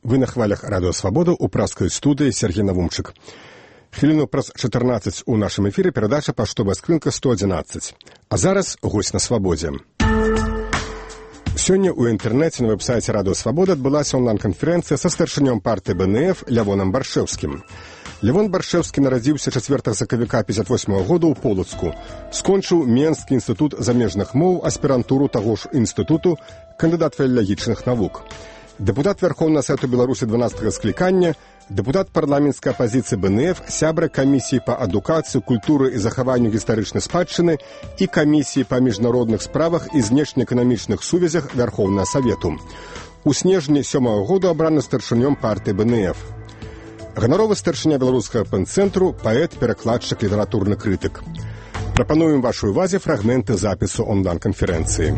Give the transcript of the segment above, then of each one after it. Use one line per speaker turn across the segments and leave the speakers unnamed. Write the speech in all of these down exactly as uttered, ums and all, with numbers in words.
Вы на хвалях Радио Свобода у праскай студыі Сергей Навумчык. Хвіліну праз чатырнаццаць у нашым эфіры перадача «Паштовая скрынка сто адзінаццаць». А зараз госць на свабодзе. Сёння ў інтэрнэце на вэб-сайце Радио Свобода адбылася онлайн-канферэнцыя са старшынём партыі бэ эн эф Лявонам Баршэўскім. Лявон Баршэўскі нарадзіўся чацвёртага сакавіка пятьдесят восьмага года ў Полацку. Скончыў Менскі інстытут замежных моў, аспірантуру таго ж інстытуту, кандыдат філалагічных навук. Дэпутат Верховнага Савету Беларусі дванаццатага склікання, дэпутат парламенцкай апазіцыі бэ эн эф, сябра камісіі па адукацыі, культуры і захаванню гістарычнай спадчыны і камісіі па міжнародных справах і знешнеэканамічных сувязях Верховнага Савету. У снежні сёмага года абраны старшынём партыі бэ эн эф. Ганаровы старшыня беларускага пэн-цэнтру, паэт, перакладчык, літаратурны крытык. Прапануем вашай увазе фрагменты запісу онлайн-канферэнцыі.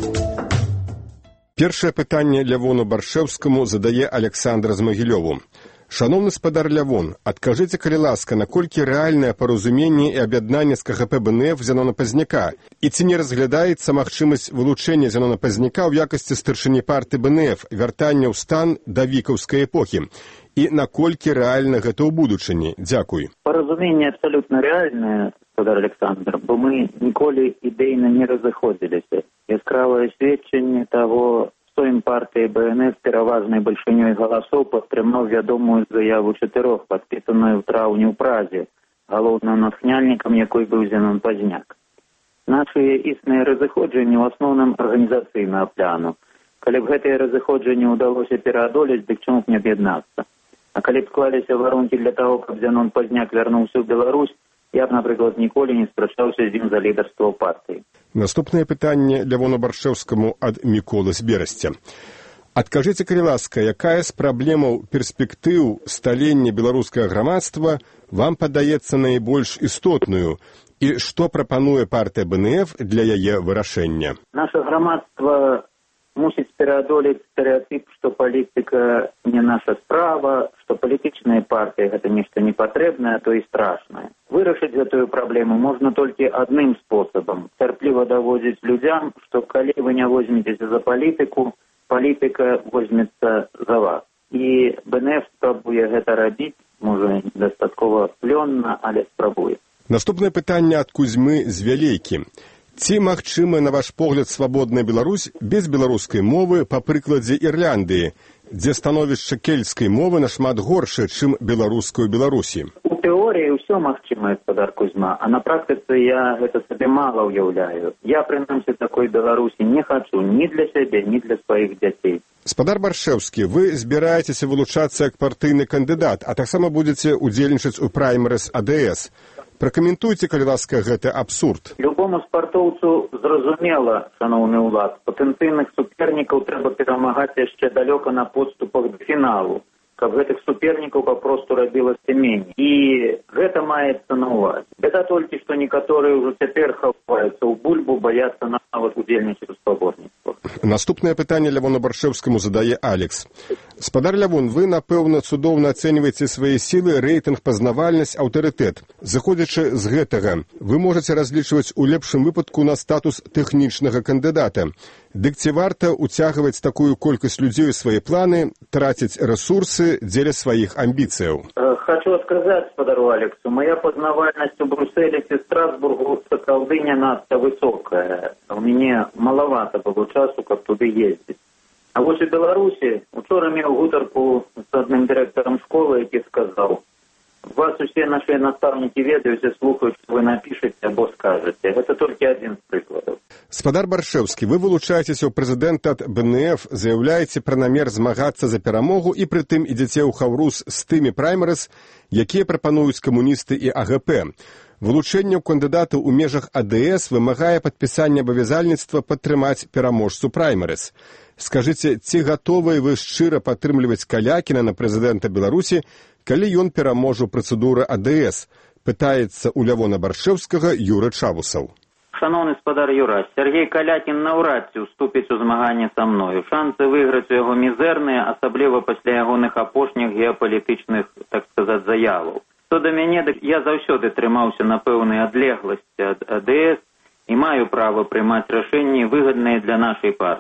Першае пытанне Лявону Баршэўскаму задае Александр з Магілёву. Шановны спадар Лявон, адкажыце, калі ласка, наколькі рэальнае паразуменне і аб'яднанне з ка гэ пэ бэ эн эф Зянона Пазняка, і ці не разглядаецца магчымасць вылучэння Зянона Пазняка ў якасці старшыні партыі бэ эн эф, вяртання ў стан да вікаўскай эпохі? І наколькі рэальна гэта ў будучыні? Дзякуй.
Паразуменне абсалютна рэальнае, спадар Александр, бо мы ніколі ідэйна не разыходзіліся. Яскравае сведчанне таго, што ім партыя бэ эн эф пераважнай бальшынёй галасоў падтрымаў вядомую заяву чатырох, падпісаную ў траўні ў Празе, галоўным натхняльнікам якой быў Зянон Пазняк. Нашыя існыя разыходжанні ў асноўным арганізацыйнага пляну. Калі б гэтыя разыходжанні ўдалося пераадолець, дык чаму б не аб'яднацца? А калі б склаліся варункі для таго, каб Зянон Пазняк вярнуўся ў Беларусь, я б, напрыклад, ніколі не спрачаўся з ім за лідарства ў партыі.
Наступнае пытанне Лявону Баршэўскаму ад Міколы з Берасця. Адкажыце, калі ласка, якая з праблемаў перспектыў сталення беларускага грамадства вам падаецца найбольш істотную і што прапануе партыя бэ эн эф для яе вырашэння?
Наша грамадства мусіць пераадолець стэрэатып, што палітыка не наша справа, што палітычная партыя гэта нешта непатрэбнае, а то і страшнае. Вырашыць гэтую праблему можна толькі адным спосабам – цярпліва даводзіць людзям, што калі вы не возьмецеся за палітыку, палітыка возьмецца за вас. І бэ эн эф спрабуе гэта рабіць, можа, дастаткова плённа, але спрабуе.
Наступнае пытанне ад Кузьмы з Вялейкі. Ці магчыма, на ваш погляд, свабодная Беларусь без беларускай мовы па прыкладзе Ірландыі, дзе становішча кельцкай мовы нашмат горшае, чым беларускую Беларусі?
У тэорыі ўсё магчыма, спадар Кузьма, а на практыцы я гэта сабе мала ўяўляю. Я, прынамсі, такой Беларусі не хачу ні для сябе, ні для сваіх дзяцей.
Спадар Баршэўскі, вы збіраецеся вылучацца як партыйны кандыдат, а таксама будзеце удзельнічаць у праймерыс а дэ эс. Пракаментуйце, калі ласка, гэты абсурд.
Любому спартоўцу зразумела, шаноўны ўлад, патэнцыйных супернікаў трэба перамагаць яшчэ далёка на подступах да фіналу, каб гэтых супернікаў папросту рабілася меней. І гэта маецца на ўвазе. Бяда толькі, што некаторыя ўжо цяпер хаваюцца ў бульбу, баяцца нават удзельнічаць у спаборніцтвах.
Наступнае пытанне Лявону Баршэўскаму задае Алекс. Спадар Лявон, вы, напэўна, цудоўна ацэньваеце свае сілы, рэйтынг, пазнавальнасць, аўтарытэт. Заходзячы з гэтага, вы можаце разлічваць у лепшым выпадку на статус тэхнічнага кандыдата. Дык ці варта ўцягваць такую колькасць людзей у свае планы, траціць рэсурсы дзеля сваіх амбіцыяў?
Хочу адказаць спадару Алексу. Моя пазнавальнасць у Брусэлі ці Страсбургу сапраўды не надта высокая. У мяне малавата было часу, каб туды ездзіць. А вось у Беларусі учора меў гутарку з адным дырэктарам школы, які сказаў: вас усе нашыя настаўнікі ведаюць і слухаюць, што вы напішаце або скажаце. Гэта толькі адзін з прыкладаў.
Спадар Баршэўскі, вы вылучаецеся ў прэзідэнта ад бэ эн эф, заяўляеце пра намер змагацца за перамогу і прытым ідзеце ў хаўрус з тымі праймерыс, якія прапануюць камуністы і а гэ пэ. Вылучэнне ў кандыдата ў межах а дэ эс вымагае падпісання абавязальніцтва падтрымаць пераможцу праймерыс. Скажыце, ці гатовыя вы шчыра падтрымліваць Калякіна на прэзідэнта Беларусі, калі ён пераможа ў працэдуры а дэ эс? Пытаецца ў Лявона Баршэўскага Юра Чавусаў.
Шаноўны спадар Юра, Сергей Калякін наўрад ці уступіць у змаганне са мною. Шансы выйграць у яго мізэрныя, асабліва пасля ягоных апошніх геапалітычных, так сказаць, заяваў. Што да мяне, я заўсёды трымаўся на пэўнай адлегласці ад а дэ эс і маю права прымаць рашэнні, выгадныя для нашай партыі.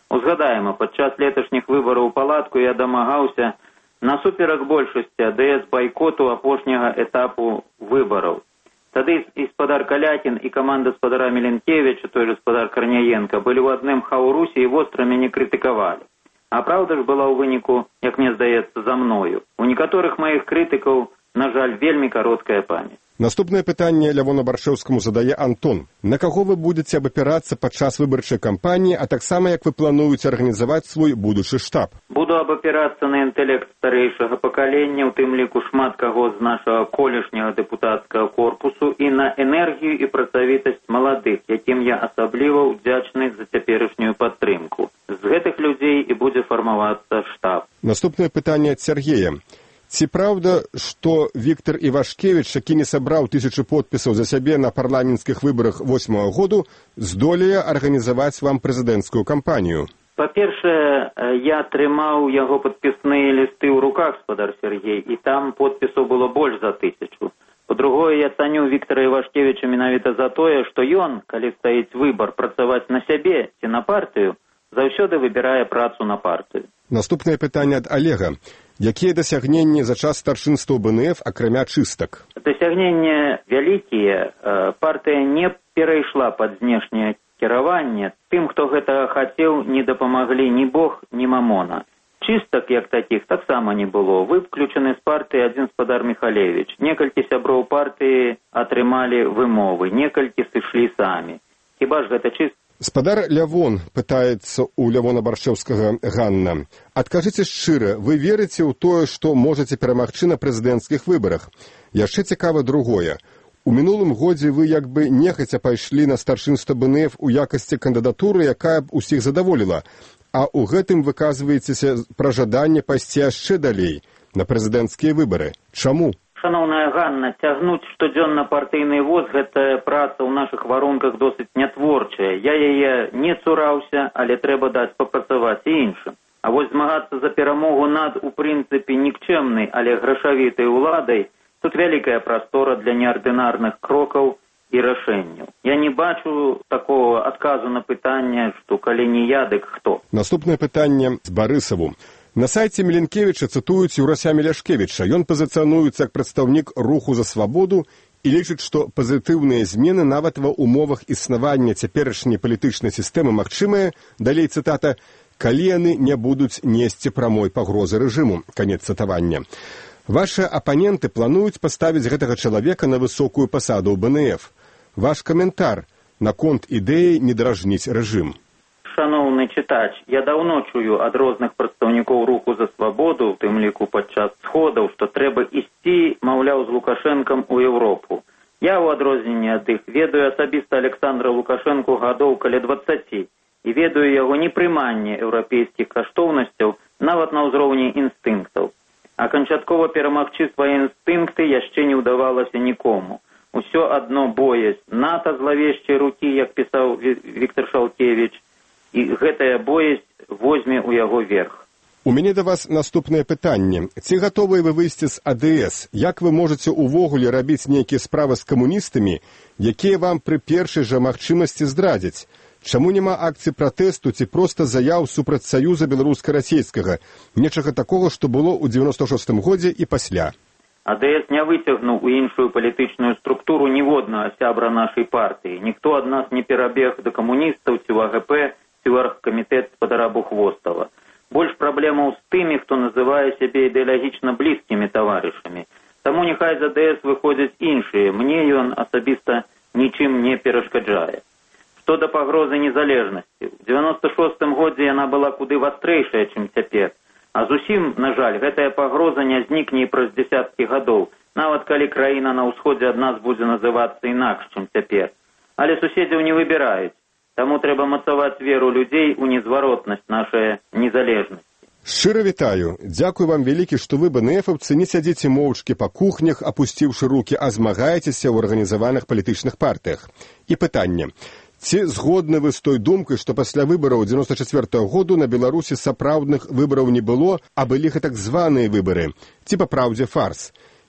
Узгадаем, падчас леташніх выбараў у палатку я дамагаўся насуперак большасці АДС байкоту апошняга этапу выбараў. Тады і спадар Калякін, і каманда спадара Міленкевіча, той же спадар Карняенка, былі ў адным хаўрусе і востра мяне крытыкавалі. А праўда ж была ў выніку, як мне здаецца, за мною. У некаторых маіх крытыкаў, на жаль, вельмі кароткая памяць.
Наступнае пытанне Лявону Баршэўскаму задае Антон. На каго вы будете абапірацца падчас выбарчай кампаніі, а таксама як вы плануеце арганізаваць свой будучы штаб?
Буду абапірацца на інтэлект старэйшага пакалення, у тым ліку шмат каго з нашага колішняга дэпутацкага корпусу, і на энергію і працавітасць маладых, якім я асабліва ўдзячны за цяперашнюю падтрымку. З гэтых людзей і будзе фармавацца штаб.
Наступнае пытанне ад Сергея. Ці праўда, што Віктор Івашкевіч, які не сабраў тысячы подпісаў за сябе на парламенцкіх выбарах восьмага году, здолее арганізаваць вам прэзідэнцкую кампанію?
Па-першае, я трымаў яго падпісныя лісты ў руках, спадар Сергей, і там подпісаў было больш за тысячу. Па-другое, я цаню Віктора Івашкевіча менавіта за тое, што ён, калі стаіць выбар працаваць на сябе ці на партыю, заўсёды выбірае працу на партыю.
Наступнае пытанне ад Олега. Якія дасягненні за час старшынства БНФ, акрамя чыстак?
Дасягненні вялікія. Партыя не перайшла пад знешняе кіраванне. Тым, хто гэтага хацеў, не дапамаглі ні Бог, ні Мамона. Чыстак, як такіх, таксама не было. Выключаны з партыі адзін спадар Міхалевіч. Некалькі сяброў партыі атрымалі вымовы, некалькі сышлі самі. Хіба ж гэта чыстак?
Спадар Лявон, пытаецца у Лявона Баршэўскага Ганна. Адкажыце шчыра, вы верыце ў тое, што можаце перамагчы на прэзідэнцкіх выбарах? Яшчэ цікава другое. У мінулым годзе вы як бы нехаця пайшлі на старшынства БНФ у якасці кандыдатуры, якая б усіх задаволіла, а ў гэтым выказваецеся пра жаданне пайсці яшчэ далей на прэзідэнцкія выбары. Чаму?
Шановная Ганна, цягнуць штодзённа партыйны воз, гэтая праца ў нашых варунках досыць нятворчая. Я яе не цураўся, але трэба даць папрацаваць і іншым. А вось змагацца за перамогу над, у прынцыпе, нікчэмнай, але грашавітай уладай, тут вялікая прастора для неардынарных крокаў і рашэнняў. Я не бачу такого адказу на пытанне, што калі не я, дык хто.
Наступнае пытанне з Барысаву. На сайце Міленкевіча цытуюць Юрася Міляшкевіча. Ён пазіцыянуецца як прадстаўнік руху за свабоду і лічыць, што пазітыўныя змены нават ва ўмовах існавання цяперашняй палітычнай сістэмы магчымыя, далей цытата, калі яны не будуць несці прамой пагрозы рэжыму. Канец цытавання. Вашы апаненты плануюць паставіць гэтага чалавека на высокую пасаду ў БНФ. Ваш каментар наконт ідэі не дражніць рэжым.
Шановны чытач, я даўно чую ад розных прадстаўнікоў руху за свабоду, у тым ліку падчас сходаў, што трэба ісці, маўляў, з Лукашэнкам у Еўропу. Я, у адрозненне ад іх, ведаю асабіста Александра Лукашэнку гадоў каля дваццаці і ведаю яго непрыманне еўрапейскіх каштоўнасцяў нават на ўзроўні інстынктаў. А канчаткова перамагчы свае інстынкты яшчэ не ўдавалася нікому. Усё адно боязь НАТО злавешчай рукі, як пісаў Віктор Шалкевіч, і гэтая боязь возьме ў яго верх.
У мяне да вас наступнае пытанне. Ці гатовыя вы выйсці з АДС? Як вы можаце ўвогуле рабіць нейкія справы з камуністамі, якія вам пры першай жа магчымасці здрадзяць? Чаму няма акцыі пратэсту ці проста заяў супраць Саюза беларуска-расейскага? Нечага такога, што было ў дзевяноста шостым годзе і пасля.
АДС не выцягнуў у іншую палітычную структуру ніводнага сябра нашай партыі. Ніхто ад нас не перабег да камуністаў ці ў АГП, ці ў аргкамітэт спадара Бухвостава. Больш праблемаў з тымі, хто называе сябе ідэалагічна блізкімі таварышамі. Таму няхай з АДС выходзяць іншыя. Мне ён асабіста нічым не перашкаджае. Што да пагрозы незалежнасці. У дзевяноста шостым годзе яна была куды вастрэйшая, чым цяпер. А зусім, на жаль, гэтая пагроза не знікне і праз дзесяткі гадоў, нават калі краіна на ўсходзе ад нас будзе называцца інакш, чым цяпер. Але суседзяў не выбіраюць. Таму трэба мацаваць веру людзей у незваротнасць нашай незалежнасці.
Шчыра вітаю. Дзякуй вам вялікі, што вы, БНФаўцы, не сядзіце моўчкі па кухнях, апусціўшы рукі, а змагаецеся ў арганізаваных палітычных партыях. І пытанне. Ці згодны вы з той думкай, што пасля выбараў дзевяноста чацвёртага году на Беларусі сапраўдных выбараў не было, а былі гэтак званыя выбары? Ці па праўдзе фарс?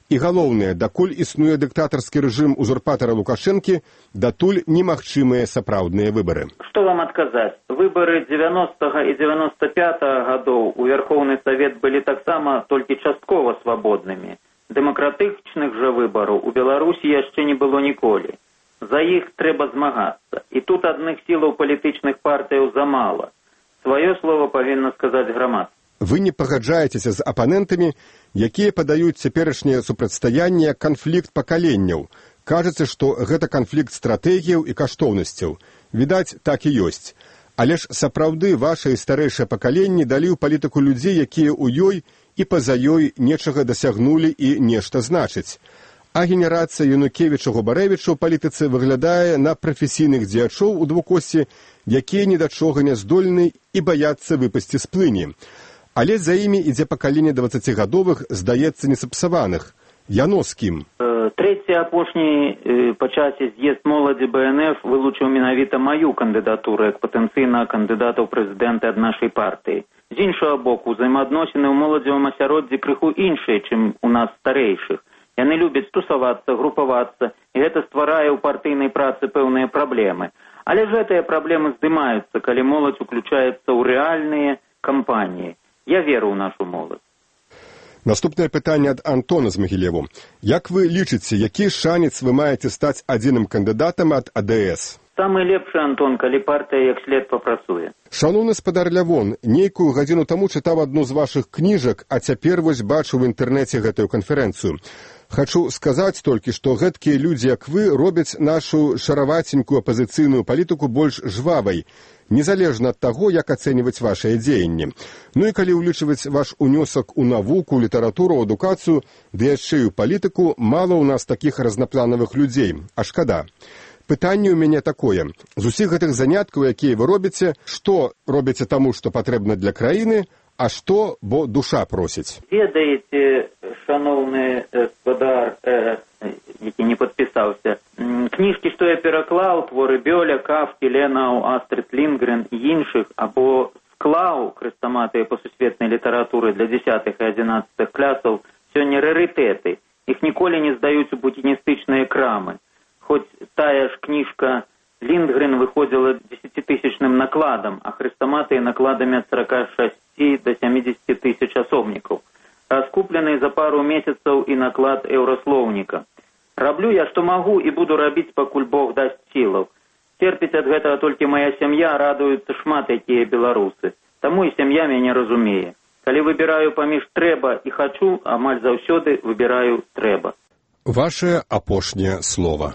І галоўнае, дакуль існуе дыктатарскі рэжым узурпатара Лукашэнкі, датуль немагчымыя сапраўдныя выбары.
Што вам адказаць? Выбары дзевяностага і дзевяноста пятага гадоў у Верховны Савет былі таксама толькі часткова свабоднымі. Дэмакратычных жа выбараў у Беларусі яшчэ не было ніколі. За іх трэба змагацца. І тут адных сілаў палітычных партыяў замала. Сваё слова павінна сказаць грамадства.
Вы не пагаджаецеся з апанентамі, якія падаюць цяперашняе супрацьстаянне як канфлікт пакаленняў. Кажацца, што гэта канфлікт стратэгіяў і каштоўнасцяў. Відаць, так і ёсць. Але ж сапраўды ваша і старэйшае пакаленне далі ў палітыку людзей, якія ў ёй і па-за ёй нечага дасягнулі і нешта значаць. А генерацыя Янукевіча-Губарэвіча ў палітыцы выглядае на прафесійных дзеячоў у двукосці, якія ні да чога не здольны і баяцца выпасці з плыні. Але за імі ідзе пакаленне дваццацігадовых, здаецца, несапсаваных. Яно з кім?
Трэці апошні па часе з'езд моладзі Бэ Эн Эф вылучыў менавіта маю кандыдатуру як патэнцыйнага кандыдата ў прэзідэнты ад нашай партыі. З іншага боку, узаемаадносіны ў моладзевым асяроддзі крыху іншыя, чым у нас старэйшых. Яны любяць тусавацца, групавацца, і гэта стварае ў партыйнай працы пэўныя праблемы. Але ж гэтыя праблемы здымаюцца, калі моладзь уключаецца ў рэальныя кампаніі. Я веру ў нашу моладзь.
Наступнае пытанне ад Антона з Магілеву. Як вы лічыце, які шанец вы маеце стаць адзіным кандыдатам ад А Дэ Эс?
Самы лепшы, Антон, калі партыя як след папрацуе.
Шаноўны спадар Лявон, нейкую гадзіну таму чытаў адну з вашых кніжак, а цяпер вось бачу ў інтэрнэце гэтую канферэнцыю. Хачу сказаць толькі, што гэткія людзі, як вы, робяць нашу шараваценькую апазіцыйную палітыку больш жвавай, незалежна ад таго, як ацэньваць вашыя дзеянні. Ну і калі ўлічваць ваш унёсак у навуку, літаратуру, адукацыю, ды яшчэ і ў палітыку, мала ў нас такіх разнапланавых людзей, а шкада. Пытанне ў мяне такое. З усіх гэтых заняткаў, якія вы робіце, што робіце таму, што патрэбна для краіны, а што, бо душа просіць?
Ведаеце, шаноўны спадар, э, які не падпісаўся, кніжкі, што я пераклаў, творы Бёля, Кафкі, Ленау, Астрид Лінгрен і іншых, або склаў хрэстаматыя па сусветнай літаратуры для дзесятых і адзінаццатых класаў, сёння рарытэты. Іх ніколі не здаюць у букіністычныя крамы. Хоць тая ж кніжка Лінгрен выходзіла дзесяцітысячным накладам, а хрэстаматыя накладамі ад сорока шасці да сямідзесяці тысяч асобнікаў. Раскуплены за пару месяцаў і наклад еўраслоўніка. Раблю я, што магу, і буду рабіць, пакуль Бог дасць сілаў. Церпіць ад гэтага толькі мая сям'я, радуюцца шмат якія беларусы. Таму і сям'я мяне разумее. Калі выбіраю паміж трэба і хачу, амаль заўсёды выбіраю трэба.
Ваше апошняе слова.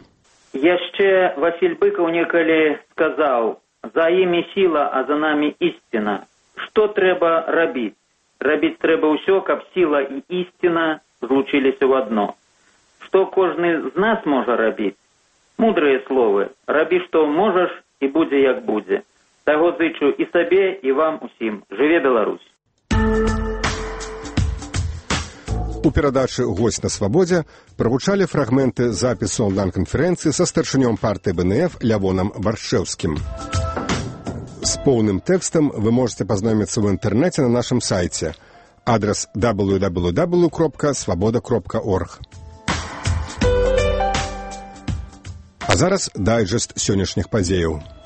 Яшчэ Васіль Быкаў некалі сказаў: «За імі сіла, а за намі ісціна». Што трэба рабіць? Рабіць трэба ўсё, каб сіла і ісціна злучыліся ў адно. Што кожны з нас можа рабіць? Мудрыя словы. Рабі, што можаш, і будзе, як будзе. Таго зычу і сабе, і вам усім. Жыве Беларусь!
У перадачы «Госць на свабодзе» прагучалі фрагменты запісу онлайн-канферэнцыі са старшынём партыі Бэ Эн Эф Лявонам Баршэўскім. З поўным тэкстам вы можете пазнаёміцца ў інтэрнэце на нашым сайце. Адрас дабл ю дабл ю дабл ю кропка свабода кропка орг. А зараз дайджэст сённяшніх падзеяў.